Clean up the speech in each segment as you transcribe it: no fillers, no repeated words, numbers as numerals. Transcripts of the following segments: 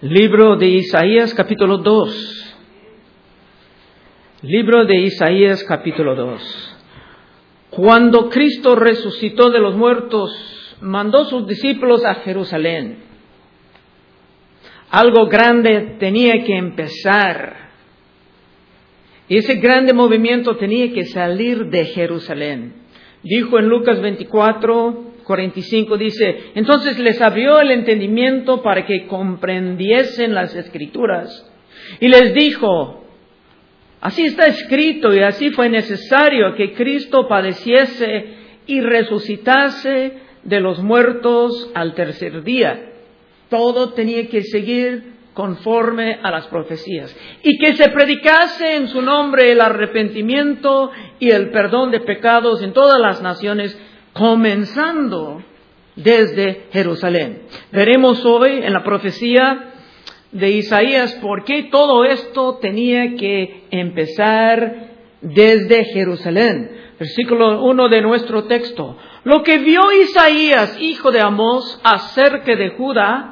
Libro de Isaías, capítulo 2. Libro de Isaías, capítulo 2. Cuando Cristo resucitó de los muertos, mandó sus discípulos a Jerusalén. Algo grande tenía que empezar. Y ese grande movimiento tenía que salir de Jerusalén. Dijo en Lucas 24:45, dice: entonces les abrió el entendimiento para que comprendiesen las Escrituras. Y les dijo: así está escrito y así fue necesario que Cristo padeciese y resucitase de los muertos al tercer día. Todo tenía que seguir conforme a las profecías. Y que se predicase en su nombre el arrepentimiento y el perdón de pecados en todas las naciones, comenzando desde Jerusalén. Veremos hoy en la profecía de Isaías por qué todo esto tenía que empezar desde Jerusalén. Versículo 1 de nuestro texto. Lo que vio Isaías, hijo de Amós, acerca de Judá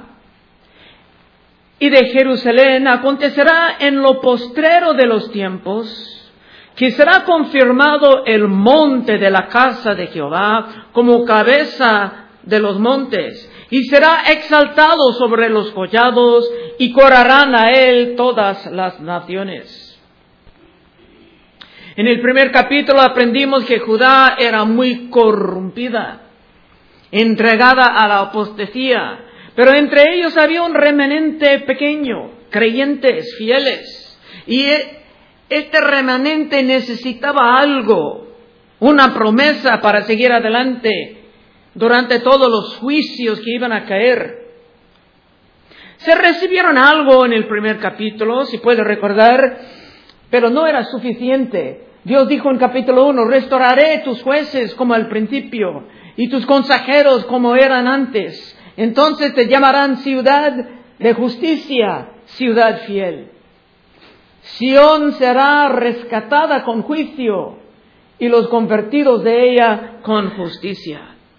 y de Jerusalén, acontecerá en lo postrero de los tiempos, que será confirmado el monte de la casa de Jehová como cabeza de los montes, y será exaltado sobre los collados, y correrán a él todas las naciones. En el primer capítulo aprendimos que Judá era muy corrompida, entregada a la apostasía, pero entre ellos había un remanente pequeño, creyentes, fieles, y este remanente necesitaba algo, una promesa para seguir adelante durante todos los juicios que iban a caer. Se recibieron algo en el primer capítulo, si puede recordar, pero no era suficiente. Dios dijo en capítulo 1, restauraré tus jueces como al principio y tus consejeros como eran antes. Entonces te llamarán ciudad de justicia, ciudad fiel. Sión será rescatada con juicio y los convertidos de ella con justicia.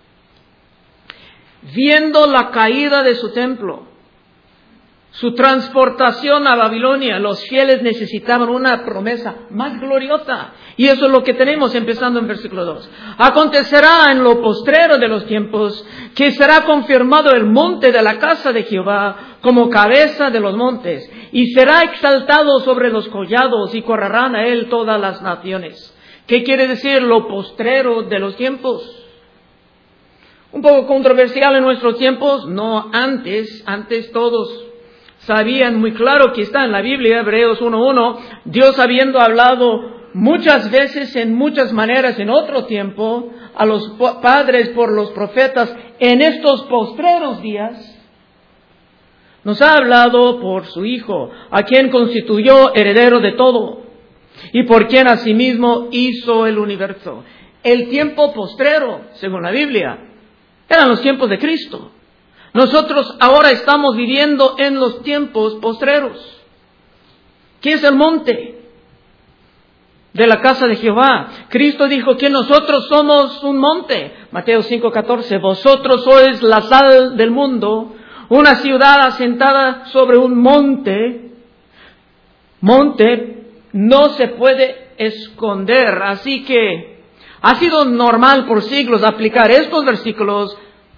Viendo la caída de su templo, su transportación a Babilonia, los fieles necesitaban una promesa más gloriosa. Y eso es lo que tenemos empezando en versículo 2. Acontecerá en lo postrero de los tiempos que será confirmado el monte de la casa de Jehová como cabeza de los montes, y será exaltado sobre los collados, y correrán a él todas las naciones. ¿Qué quiere decir lo postrero de los tiempos? Un poco controversial en nuestros tiempos. No, antes todos sabían muy claro que está en la Biblia, Hebreos 1:1, Dios habiendo hablado muchas veces, en muchas maneras, en otro tiempo, a los padres por los profetas, en estos postreros días, nos ha hablado por su Hijo, a quien constituyó heredero de todo, y por quien asimismo hizo el universo. El tiempo postrero, según la Biblia, eran los tiempos de Cristo. Nosotros ahora estamos viviendo en los tiempos postreros. ¿Qué es el monte de la casa de Jehová? Cristo dijo que nosotros somos un monte. Mateo 5:14, vosotros sois la sal del mundo, una ciudad asentada sobre un monte. Monte no se puede esconder. Así que ha sido normal por siglos aplicar estos versículos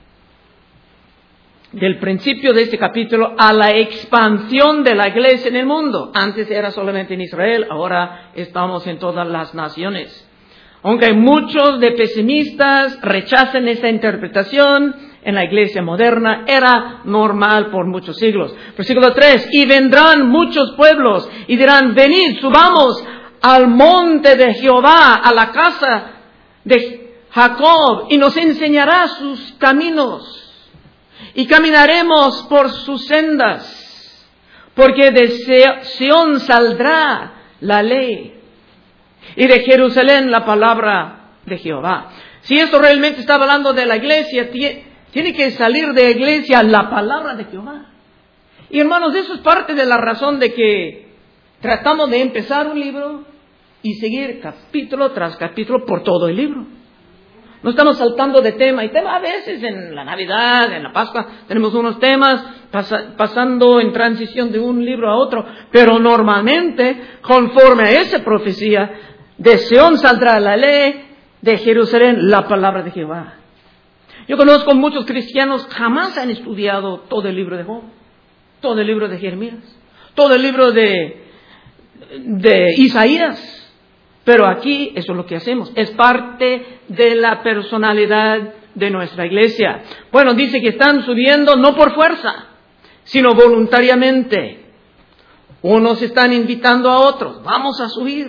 del principio de este capítulo a la expansión de la iglesia en el mundo. Antes era solamente en Israel, ahora estamos en todas las naciones. Aunque muchos de pesimistas rechacen esta interpretación, en la iglesia moderna era normal por muchos siglos. Versículo 3, y vendrán muchos pueblos y dirán, venid, subamos al monte de Jehová, a la casa de Jacob, y nos enseñará sus caminos. Y caminaremos por sus sendas, porque de Sión saldrá la ley, y de Jerusalén la palabra de Jehová. Si esto realmente está hablando de la iglesia, tiene que salir de la iglesia la palabra de Jehová. Y hermanos, eso es parte de la razón de que tratamos de empezar un libro y seguir capítulo tras capítulo por todo el libro. No estamos saltando de tema y tema. A veces en la Navidad, en la Pascua, tenemos unos temas pasando en transición de un libro a otro. Pero normalmente, conforme a esa profecía, de Sión saldrá la ley, de Jerusalén la palabra de Jehová. Yo conozco muchos cristianos jamás han estudiado todo el libro de Job, todo el libro de Jeremías, todo el libro de Isaías. Pero aquí eso es lo que hacemos. Es parte de la personalidad de nuestra iglesia. Bueno, dice que están subiendo no por fuerza, sino voluntariamente. Unos están invitando a otros. Vamos a subir.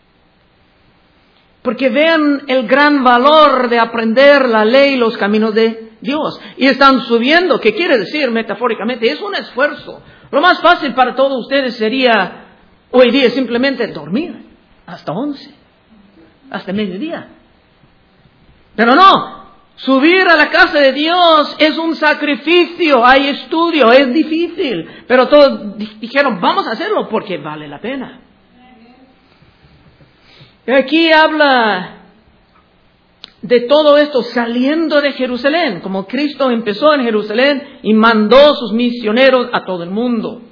Porque vean el gran valor de aprender la ley y los caminos de Dios. Y están subiendo. ¿Qué quiere decir metafóricamente? Es un esfuerzo. Lo más fácil para todos ustedes sería hoy día simplemente dormir. Hasta 11, hasta mediodía. Pero no, subir a la casa de Dios es un sacrificio, hay estudio, es difícil. Pero todos dijeron, vamos a hacerlo porque vale la pena. Y aquí habla de todo esto saliendo de Jerusalén, como Cristo empezó en Jerusalén y mandó sus misioneros a todo el mundo.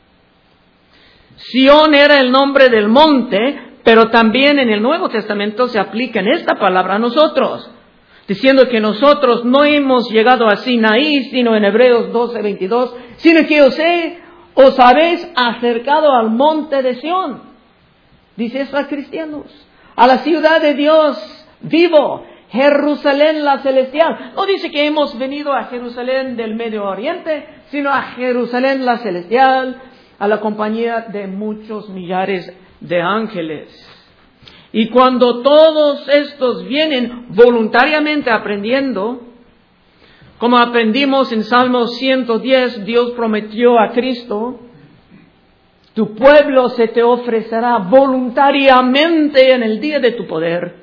Sión era el nombre del monte, pero también en el Nuevo Testamento se aplica en esta palabra a nosotros, diciendo que nosotros no hemos llegado a Sinaí, sino en Hebreos 12:22, sino que os habéis acercado al monte de Sión. Dice eso a cristianos, a la ciudad de Dios vivo, Jerusalén la celestial. No dice que hemos venido a Jerusalén del Medio Oriente, sino a Jerusalén la celestial, a la compañía de muchos millares de ángeles. Y cuando todos estos vienen voluntariamente aprendiendo, como aprendimos en Salmo 110, Dios prometió a Cristo, tu pueblo se te ofrecerá voluntariamente en el día de tu poder.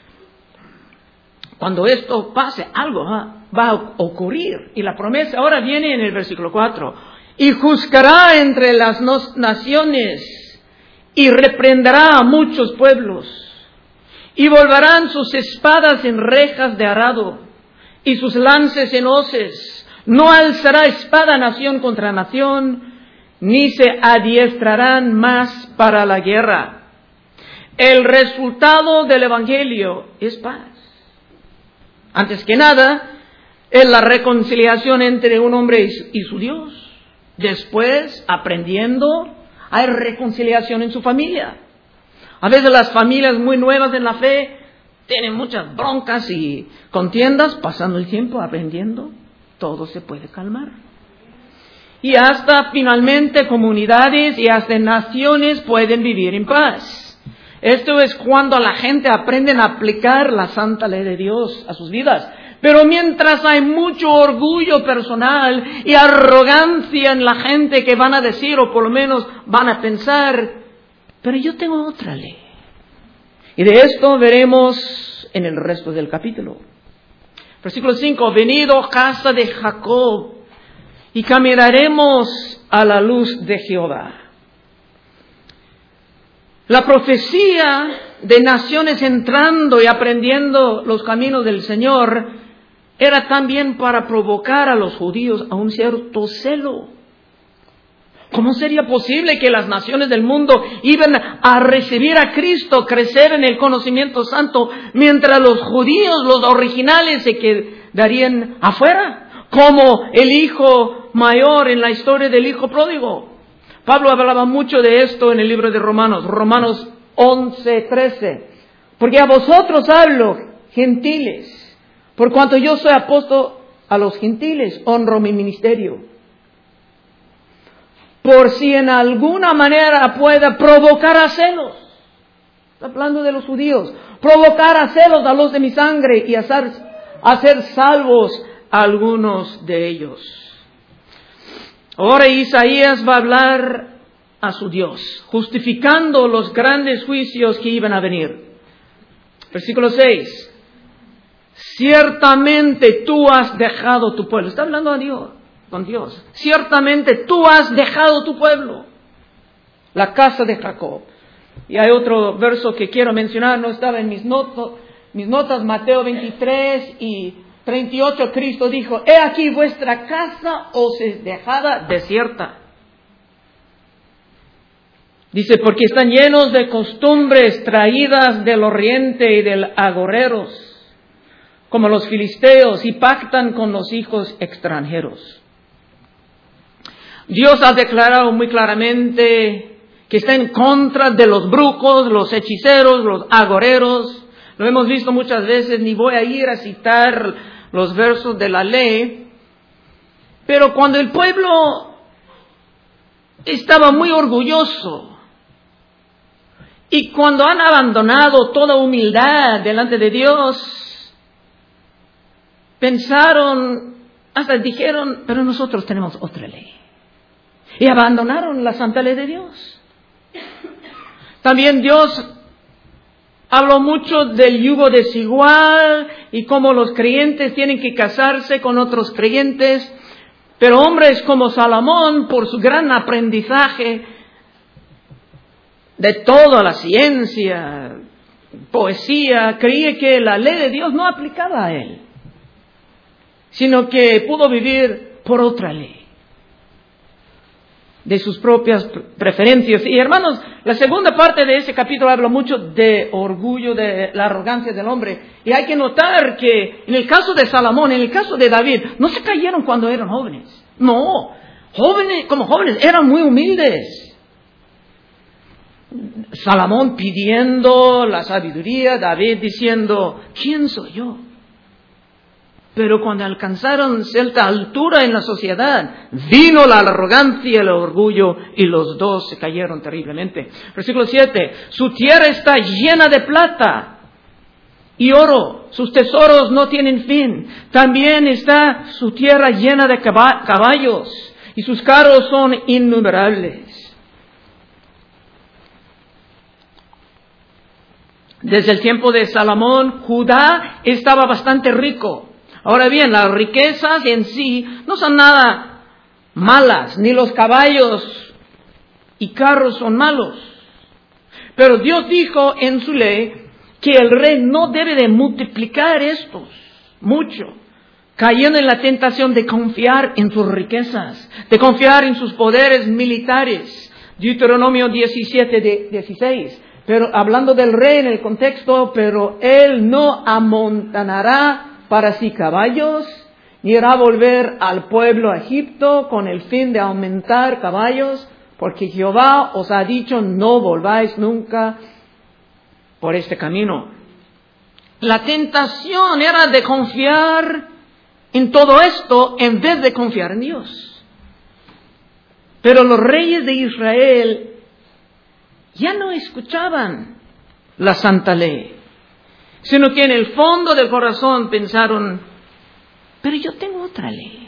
Cuando esto pase, algo va a ocurrir. Y la promesa ahora viene en el versículo 4. Y juzgará entre las naciones y reprenderá a muchos pueblos, y volverán sus espadas en rejas de arado, y sus lances en hoces. No alzará espada nación contra nación, ni se adiestrarán más para la guerra. El resultado del Evangelio es paz. Antes que nada, es la reconciliación entre un hombre y su Dios. Después, aprendiendo, hay reconciliación en su familia. A veces las familias muy nuevas en la fe tienen muchas broncas y contiendas. Pasando el tiempo, aprendiendo, todo se puede calmar. Y hasta finalmente comunidades y hasta naciones pueden vivir en paz. Esto es cuando la gente aprende a aplicar la santa ley de Dios a sus vidas. Pero mientras hay mucho orgullo personal y arrogancia en la gente que van a decir, o por lo menos van a pensar, pero yo tengo otra ley. Y de esto veremos en el resto del capítulo. Versículo 5, venid, oh casa de Jacob, y caminaremos a la luz de Jehová. La profecía de naciones entrando y aprendiendo los caminos del Señor era también para provocar a los judíos a un cierto celo. ¿Cómo sería posible que las naciones del mundo iban a recibir a Cristo, crecer en el conocimiento santo, mientras los judíos, los originales, se quedarían afuera? Como el hijo mayor en la historia del hijo pródigo. Pablo hablaba mucho de esto en el libro de Romanos 11:13. Porque a vosotros hablo, gentiles, por cuanto yo soy apóstol a los gentiles, honro mi ministerio. Por si en alguna manera pueda provocar a celos. Está hablando de los judíos. Provocar a celos a los de mi sangre y hacer salvos a algunos de ellos. Ahora Isaías va a hablar a su Dios, justificando los grandes juicios que iban a venir. Versículo 6. Ciertamente tú has dejado tu pueblo. Está hablando a Dios, con Dios. Ciertamente tú has dejado tu pueblo, la casa de Jacob. Y hay otro verso que quiero mencionar, no estaba en mis mis notas, Mateo 23 y 38, Cristo dijo, he aquí vuestra casa os es dejada desierta. Dice, porque están llenos de costumbres traídas del oriente y del agoreros, como los filisteos, y pactan con los hijos extranjeros. Dios ha declarado muy claramente que está en contra de los brujos, los hechiceros, los agoreros. Lo hemos visto muchas veces, ni voy a ir a citar los versos de la ley. Pero cuando el pueblo estaba muy orgulloso, y cuando han abandonado toda humildad delante de Dios, pensaron, hasta dijeron, pero nosotros tenemos otra ley. Y abandonaron la santa ley de Dios. También Dios habló mucho del yugo desigual y cómo los creyentes tienen que casarse con otros creyentes. Pero hombres como Salomón, por su gran aprendizaje de toda la ciencia, poesía, creía que la ley de Dios no aplicaba a él, sino que pudo vivir por otra ley, de sus propias preferencias. Y hermanos, la segunda parte de ese capítulo habla mucho de orgullo, de la arrogancia del hombre. Y hay que notar que en el caso de Salomón, en el caso de David, no se cayeron cuando eran jóvenes. No, como jóvenes eran muy humildes. Salomón pidiendo la sabiduría, David diciendo, ¿quién soy yo? Pero cuando alcanzaron cierta altura en la sociedad, vino la arrogancia y el orgullo, y los dos se cayeron terriblemente. Versículo 7, su tierra está llena de plata y oro, sus tesoros no tienen fin. También está su tierra llena de caballos, y sus carros son innumerables. Desde el tiempo de Salomón, Judá estaba bastante rico. Ahora bien, las riquezas en sí no son nada malas, ni los caballos y carros son malos. Pero Dios dijo en su ley que el rey no debe de multiplicar estos mucho, cayendo en la tentación de confiar en sus riquezas, de confiar en sus poderes militares. Deuteronomio 17:16. Pero hablando del rey en el contexto, pero él no amontonará para sí caballos, ni hará volver al pueblo a Egipto con el fin de aumentar caballos, porque Jehová os ha dicho, no volváis nunca por este camino. La tentación era de confiar en todo esto en vez de confiar en Dios. Pero los reyes de Israel ya no escuchaban la santa ley, sino que en el fondo del corazón pensaron, pero yo tengo otra ley.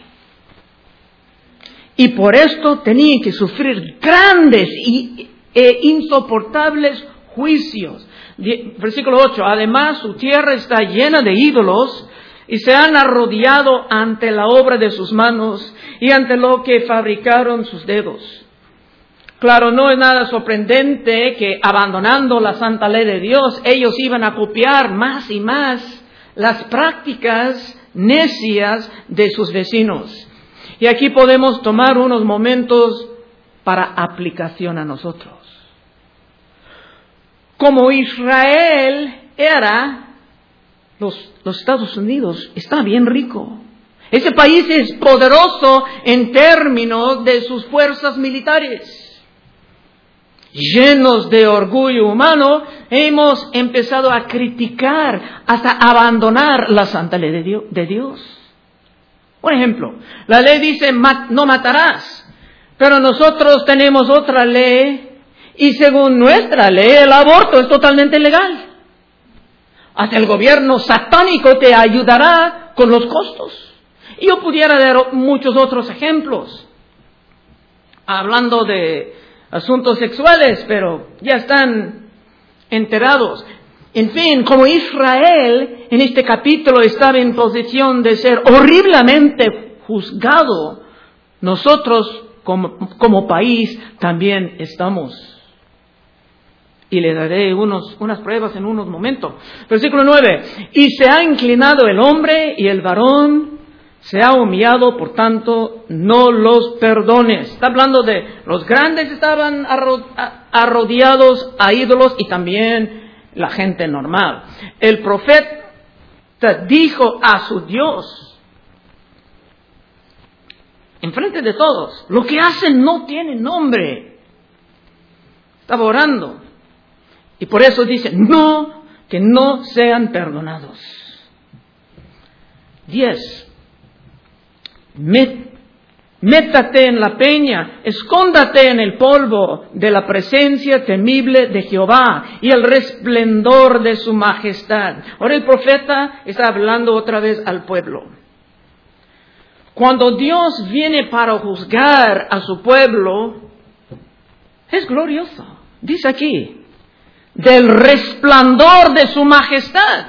Y por esto tenían que sufrir grandes e insoportables juicios. Versículo 8, además su tierra está llena de ídolos y se han arrodillado ante la obra de sus manos y ante lo que fabricaron sus dedos. Claro, no es nada sorprendente que abandonando la santa ley de Dios, ellos iban a copiar más y más las prácticas necias de sus vecinos. Y aquí podemos tomar unos momentos para aplicación a nosotros. Como Israel era, los Estados Unidos está bien rico. Ese país es poderoso en términos de sus fuerzas militares. Llenos de orgullo humano, hemos empezado a criticar hasta abandonar la santa ley de Dios. Por ejemplo, la ley dice no matarás, pero nosotros tenemos otra ley y según nuestra ley el aborto es totalmente legal. Hasta el gobierno satánico te ayudará con los costos. Y yo pudiera dar muchos otros ejemplos, hablando de asuntos sexuales, pero ya están enterados. En fin, como Israel en este capítulo estaba en posición de ser horriblemente juzgado, nosotros como país también estamos. y le daré unas pruebas en unos momentos. Versículo 9. Y se ha inclinado el hombre y el varón se ha humillado, por tanto, no los perdones. Está hablando de los grandes estaban arrodillados a ídolos y también la gente normal. El profeta dijo a su Dios, enfrente de todos, lo que hacen no tiene nombre. Estaba orando. Y por eso dice, no, que no sean perdonados. 10. Métate en la peña, escóndate en el polvo de la presencia temible de Jehová y el resplendor de su majestad. Ahora el profeta está hablando otra vez al pueblo. Cuando Dios viene para juzgar a su pueblo, es glorioso. Dice aquí, del resplandor de su majestad.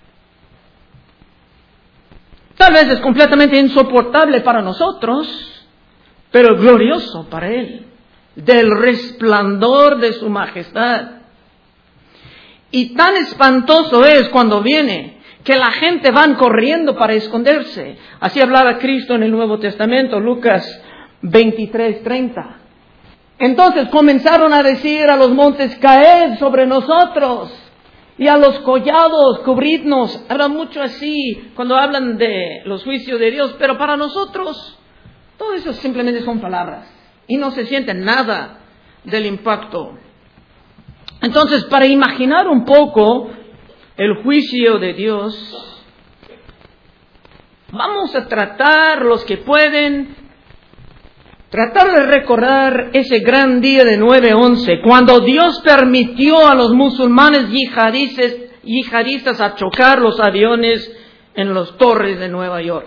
Tal vez es completamente insoportable para nosotros, pero glorioso para Él. Del resplandor de su majestad. Y tan espantoso es cuando viene, que la gente van corriendo para esconderse. Así hablaba Cristo en el Nuevo Testamento, Lucas 23:30. Entonces comenzaron a decir a los montes, caed sobre nosotros, y a los collados, cubridnos. Habla mucho así cuando hablan de los juicios de Dios, pero para nosotros todo eso simplemente son palabras y no se siente nada del impacto. Entonces, para imaginar un poco el juicio de Dios, vamos a tratar, los que pueden, tratar de recordar ese gran día de 9/11, cuando Dios permitió a los musulmanes yihadistas a chocar los aviones en las torres de Nueva York.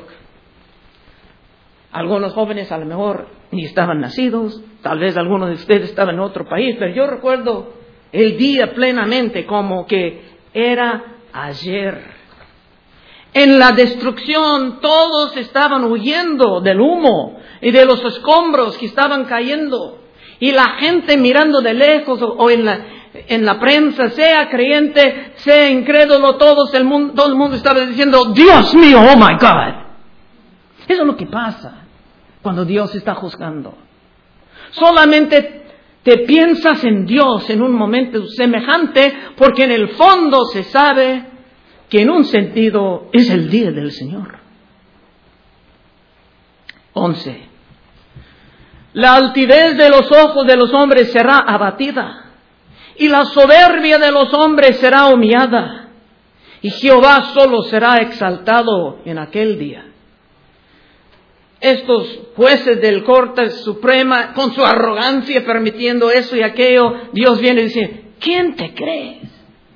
Algunos jóvenes a lo mejor ni estaban nacidos, tal vez algunos de ustedes estaban en otro país, pero yo recuerdo el día plenamente como que era ayer. En la destrucción todos estaban huyendo del humo y de los escombros que estaban cayendo. Y la gente mirando de lejos o en la prensa, sea creyente, sea incrédulo, todo el mundo estaba diciendo, Dios mío, oh my God. Eso es lo que pasa cuando Dios está juzgando. Solamente te piensas en Dios en un momento semejante, porque en el fondo se sabe que en un sentido es el día del Señor. 11. La altivez de los ojos de los hombres será abatida, y la soberbia de los hombres será humillada, y Jehová solo será exaltado en aquel día. Estos jueces del Corte Suprema, con su arrogancia, permitiendo eso y aquello, Dios viene y dice, ¿quién te crees?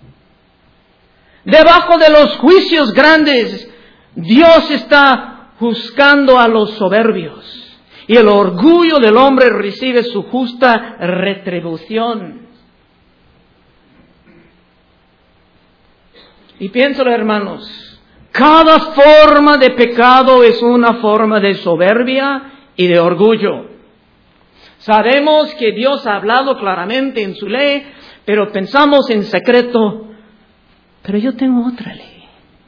Debajo de los juicios grandes, Dios está juzgando a los soberbios. Y el orgullo del hombre recibe su justa retribución. Y piénsalo, hermanos, cada forma de pecado es una forma de soberbia y de orgullo. Sabemos que Dios ha hablado claramente en su ley, pero pensamos en secreto, pero yo tengo otra ley.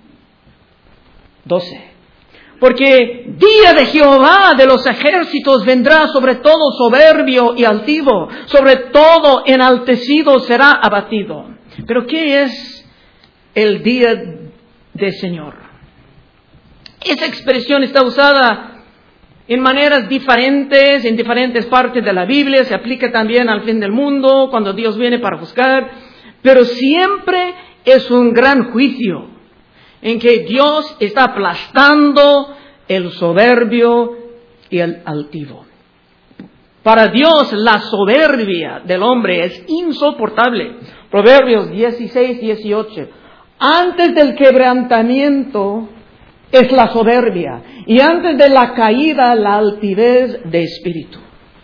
12. Porque día de Jehová de los ejércitos vendrá sobre todo soberbio y altivo, sobre todo enaltecido será abatido. Pero ¿qué es el día del Señor? Esa expresión está usada en maneras diferentes, en diferentes partes de la Biblia, se aplica también al fin del mundo, cuando Dios viene para juzgar, pero siempre es un gran juicio, en que Dios está aplastando el soberbio y el altivo. Para Dios la soberbia del hombre es insoportable. Proverbios 16:18. Antes del quebrantamiento es la soberbia, y antes de la caída la altivez de espíritu.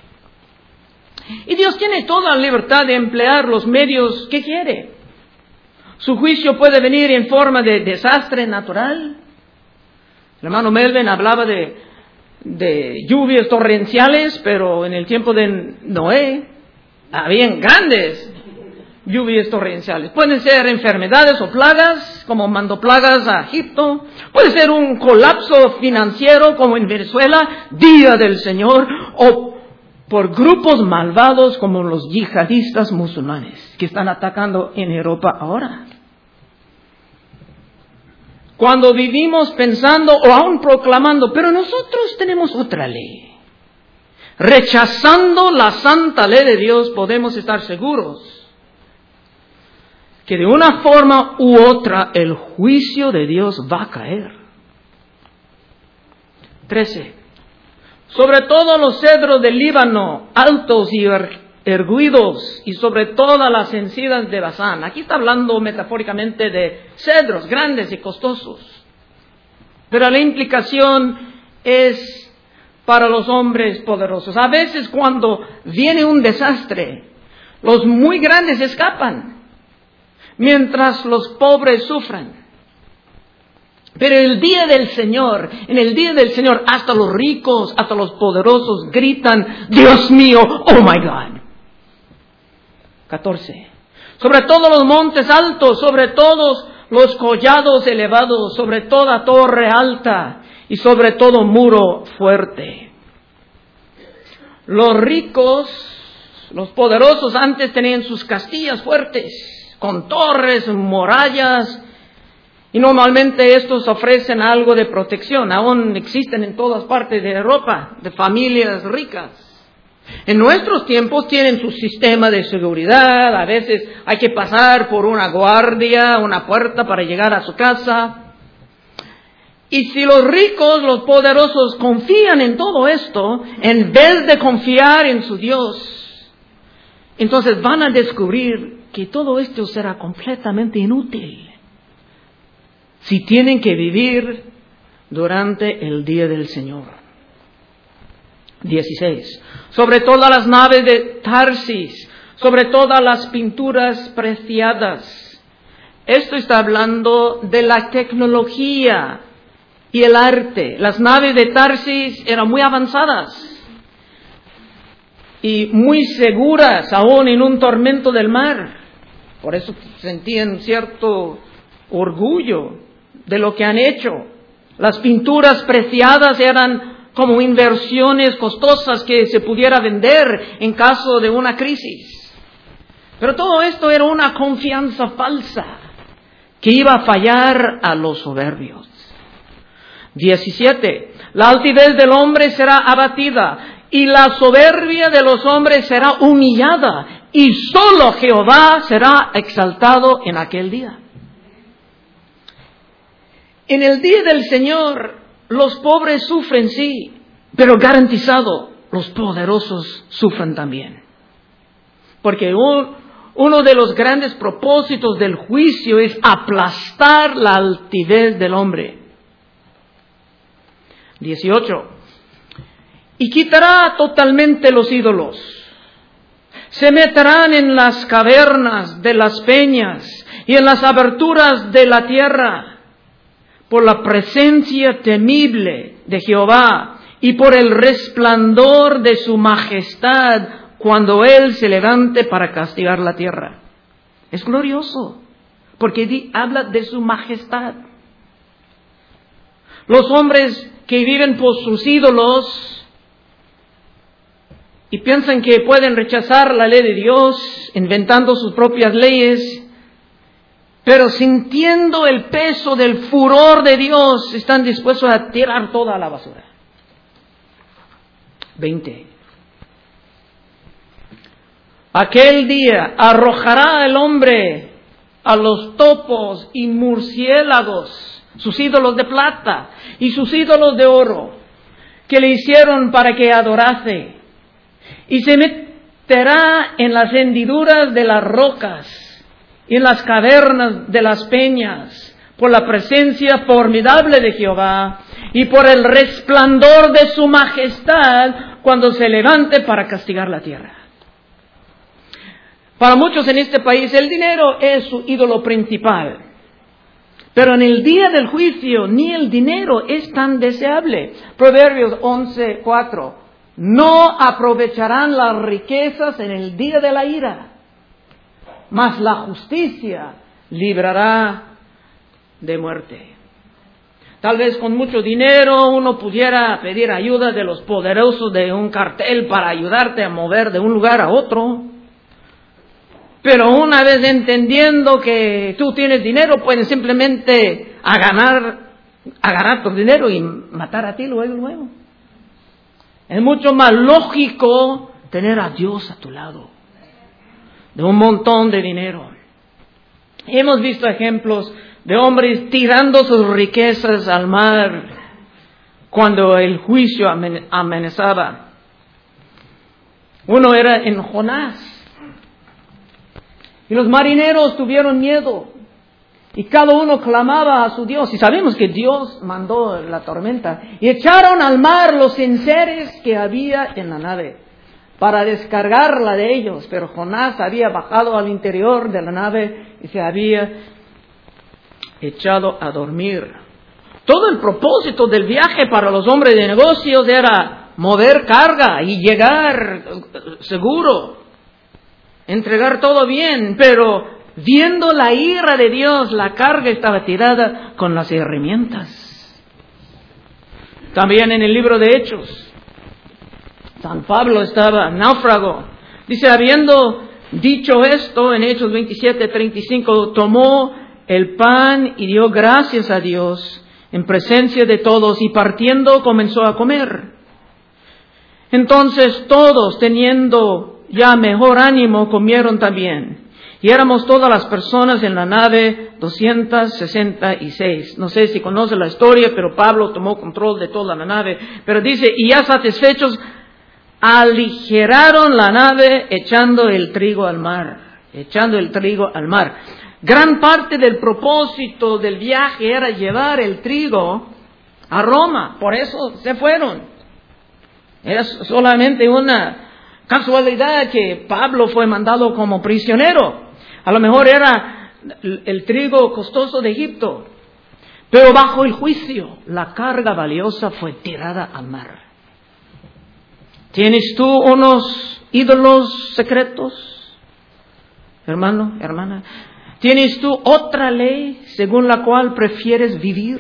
Y Dios tiene toda la libertad de emplear los medios que quiere. Su juicio puede venir en forma de desastre natural. El hermano Melvin hablaba de lluvias torrenciales, pero en el tiempo de Noé habían grandes lluvias torrenciales. Pueden ser enfermedades o plagas, como mandó plagas a Egipto. Puede ser un colapso financiero, como en Venezuela, día del Señor. O por grupos malvados, como los yihadistas musulmanes, que están atacando en Europa ahora. Cuando vivimos pensando o aún proclamando, pero nosotros tenemos otra ley. Rechazando la santa ley de Dios, podemos estar seguros que de una forma u otra el juicio de Dios va a caer. 13. Sobre todo los cedros del Líbano, altos y erguidos, y sobre todas las encinas de Basán. Aquí está hablando metafóricamente de cedros grandes y costosos. Pero la implicación es para los hombres poderosos. A veces cuando viene un desastre, los muy grandes escapan, mientras los pobres sufren. Pero en el día del Señor, hasta los ricos, hasta los poderosos gritan, Dios mío, oh my God. 14. Sobre todos los montes altos, sobre todos los collados elevados, sobre toda torre alta y sobre todo muro fuerte. Los ricos, los poderosos antes tenían sus castillas fuertes, con torres, murallas, y normalmente estos ofrecen algo de protección. Aún existen en todas partes de Europa, de familias ricas. En nuestros tiempos tienen su sistema de seguridad, a veces hay que pasar por una guardia, una puerta para llegar a su casa. Y si los ricos, los poderosos confían en todo esto, en vez de confiar en su Dios, entonces van a descubrir que todo esto será completamente inútil si tienen que vivir durante el día del Señor. 16. Sobre todas las naves de Tarsis, sobre todas las pinturas preciadas. Esto está hablando de la tecnología y el arte. Las naves de Tarsis eran muy avanzadas y muy seguras, aún en un tormento del mar. Por eso sentían cierto orgullo de lo que han hecho. Las pinturas preciadas eran como inversiones costosas que se pudiera vender en caso de una crisis. Pero todo esto era una confianza falsa que iba a fallar a los soberbios. 17. La altivez del hombre será abatida y la soberbia de los hombres será humillada, y solo Jehová será exaltado en aquel día. En el día del Señor, los pobres sufren, sí, pero garantizado, los poderosos sufren también. Porque uno de los grandes propósitos del juicio es aplastar la altivez del hombre. 18. Y quitará totalmente los ídolos. Se meterán en las cavernas de las peñas y en las aberturas de la tierra, por la presencia temible de Jehová y por el resplandor de su majestad cuando Él se levante para castigar la tierra. Es glorioso, porque habla de su majestad. Los hombres que viven por sus ídolos y piensan que pueden rechazar la ley de Dios, inventando sus propias leyes, pero sintiendo el peso del furor de Dios, están dispuestos a tirar toda la basura. 20. Aquel día arrojará el hombre a los topos y murciélagos, sus ídolos de plata y sus ídolos de oro, que le hicieron para que adorase, y se meterá en las hendiduras de las rocas y en las cavernas de las peñas, por la presencia formidable de Jehová y por el resplandor de su majestad cuando se levante para castigar la tierra. Para muchos en este país el dinero es su ídolo principal, pero en el día del juicio ni el dinero es tan deseable. Proverbios 11:4. No aprovecharán las riquezas en el día de la ira, mas la justicia librará de muerte. Tal vez con mucho dinero uno pudiera pedir ayuda de los poderosos de un cartel para ayudarte a mover de un lugar a otro. Pero una vez entendiendo que tú tienes dinero, puedes simplemente agarrar tu dinero y matar a ti luego. Es mucho más lógico tener a Dios a tu lado, de un montón de dinero. Hemos visto ejemplos de hombres tirando sus riquezas al mar cuando el juicio amenazaba. Uno era en Jonás. Y los marineros tuvieron miedo. Y cada uno clamaba a su Dios. Y sabemos que Dios mandó la tormenta. Y echaron al mar los enseres que había en la nave para descargarla de ellos. Pero Jonás había bajado al interior de la nave y se había echado a dormir. Todo el propósito del viaje para los hombres de negocios era mover carga y llegar seguro, entregar todo bien, pero viendo la ira de Dios, la carga estaba tirada con las herramientas. También en el libro de Hechos, San Pablo estaba náufrago. Dice, habiendo dicho esto, en Hechos 27:35, tomó el pan y dio gracias a Dios en presencia de todos, y partiendo comenzó a comer. Entonces todos, teniendo ya mejor ánimo, comieron también. Y éramos todas las personas en la nave 266. No sé si conoce la historia, pero Pablo tomó control de toda la nave. Pero dice, y ya satisfechos, aligeraron la nave echando el trigo al mar. Gran parte del propósito del viaje era llevar el trigo a Roma. Por eso se fueron. Era solamente una casualidad que Pablo fue mandado como prisionero. A lo mejor era el trigo costoso de Egipto. Pero bajo el juicio, la carga valiosa fue tirada al mar. ¿Tienes tú unos ídolos secretos, hermano, hermana? ¿Tienes tú otra ley según la cual prefieres vivir?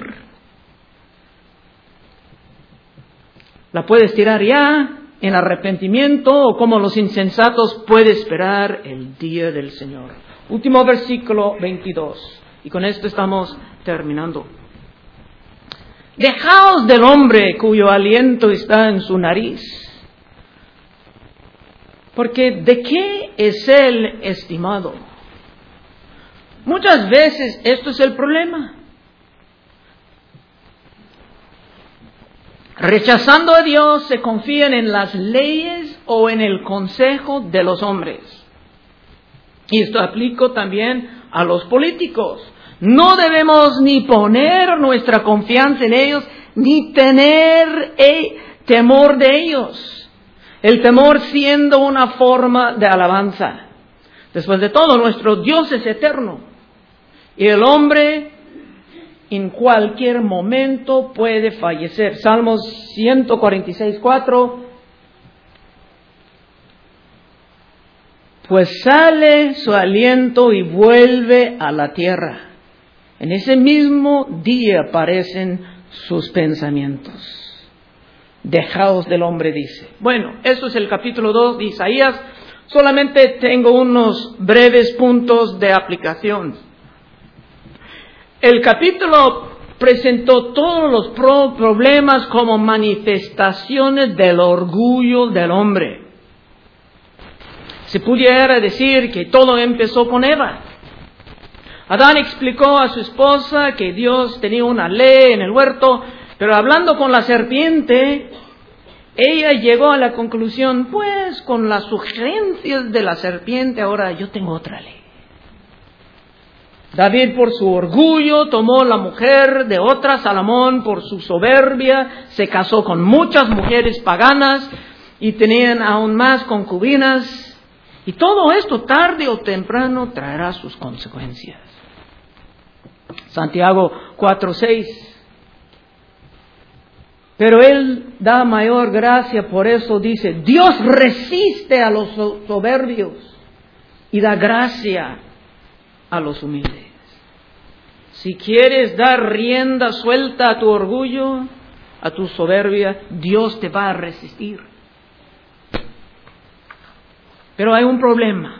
¿La puedes tirar ya en arrepentimiento, o como los insensatos puede esperar el día del Señor? Último versículo 22. Y con esto estamos terminando. Dejaos del hombre cuyo aliento está en su nariz, porque ¿de qué es él estimado? Muchas veces esto es el problema. Rechazando a Dios, se confían en las leyes o en el consejo de los hombres. Y esto aplica también a los políticos. No debemos ni poner nuestra confianza en ellos, ni tener temor de ellos. El temor siendo una forma de alabanza. Después de todo, nuestro Dios es eterno. Y el hombre en cualquier momento puede fallecer. Salmos 146:4. Pues sale su aliento y vuelve a la tierra. En ese mismo día aparecen sus pensamientos. Dejaos del hombre, dice. Bueno, eso es el capítulo 2 de Isaías. Solamente tengo unos breves puntos de aplicación. El capítulo presentó todos los problemas como manifestaciones del orgullo del hombre. Se pudiera decir que todo empezó con Eva. Adán explicó a su esposa que Dios tenía una ley en el huerto, pero hablando con la serpiente, ella llegó a la conclusión, pues con las sugerencias de la serpiente, ahora yo tengo otra ley. David por su orgullo tomó la mujer de otra, Salomón por su soberbia se casó con muchas mujeres paganas y tenían aún más concubinas. Y todo esto tarde o temprano traerá sus consecuencias. Santiago 4:6. Pero Él da mayor gracia, por eso dice, Dios resiste a los soberbios y da gracia a los humildes. Si quieres dar rienda suelta a tu orgullo, a tu soberbia, Dios te va a resistir. Pero hay un problema.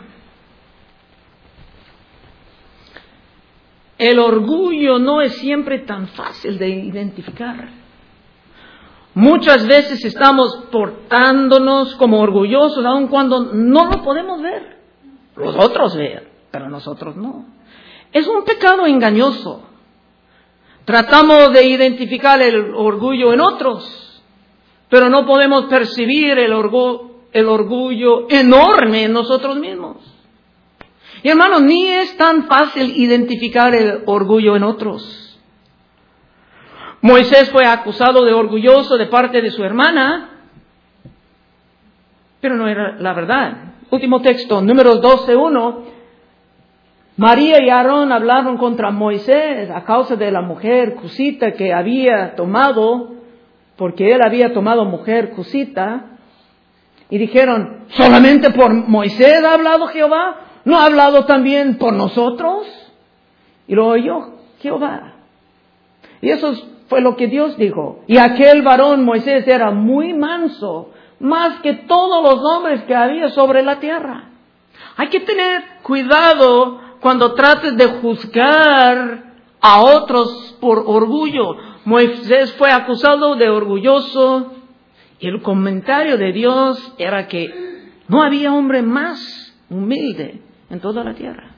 El orgullo no es siempre tan fácil de identificar. Muchas veces estamos portándonos como orgullosos, aun cuando no lo podemos ver. Los otros ven, pero nosotros no. Es un pecado engañoso. Tratamos de identificar el orgullo en otros, pero no podemos percibir el orgullo enorme en nosotros mismos. Y hermanos, ni es tan fácil identificar el orgullo en otros. Moisés fue acusado de orgulloso de parte de su hermana, pero no era la verdad. Último texto, Números 12:1. María y Aarón hablaron contra Moisés a causa de la mujer cusita que había tomado, porque él había tomado mujer cusita, y dijeron, ¿solamente por Moisés ha hablado Jehová? ¿No ha hablado también por nosotros? Y lo oyó Jehová. Y eso fue lo que Dios dijo. Y aquel varón Moisés era muy manso, más que todos los hombres que había sobre la tierra. Hay que tener cuidado cuando trates de juzgar a otros por orgullo. Moisés fue acusado de orgulloso y el comentario de Dios era que no había hombre más humilde en toda la tierra.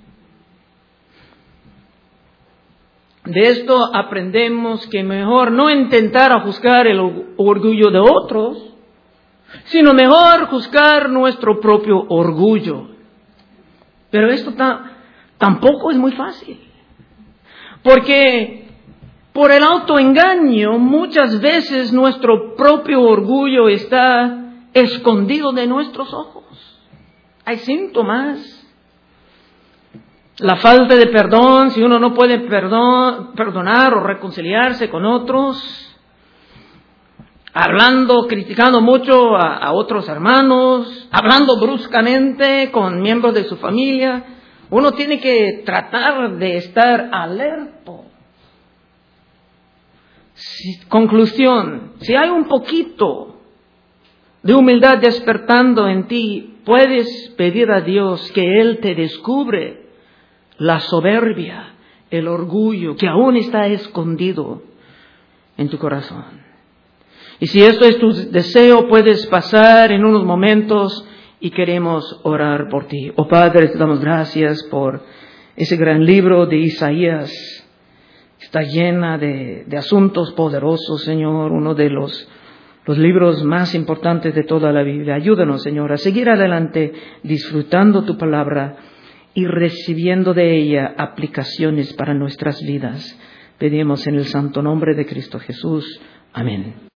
De esto aprendemos que mejor no intentar juzgar el orgullo de otros, sino mejor juzgar nuestro propio orgullo. Pero esto tampoco es muy fácil, porque por el autoengaño muchas veces nuestro propio orgullo está escondido de nuestros ojos. Hay síntomas. La falta de perdón, si uno no puede perdonar o reconciliarse con otros, criticando mucho a otros hermanos, hablando bruscamente con miembros de su familia. Uno tiene que tratar de estar alerta. Conclusión, si hay un poquito de humildad despertando en ti, puedes pedir a Dios que Él te descubre la soberbia, el orgullo que aún está escondido en tu corazón. Y si esto es tu deseo, puedes pasar en unos momentos y queremos orar por ti. Oh Padre, te damos gracias por ese gran libro de Isaías. Está llena de asuntos poderosos, Señor, uno de los libros más importantes de toda la Biblia. Ayúdanos, Señor, a seguir adelante disfrutando tu palabra y recibiendo de ella aplicaciones para nuestras vidas. Pedimos en el santo nombre de Cristo Jesús. Amén.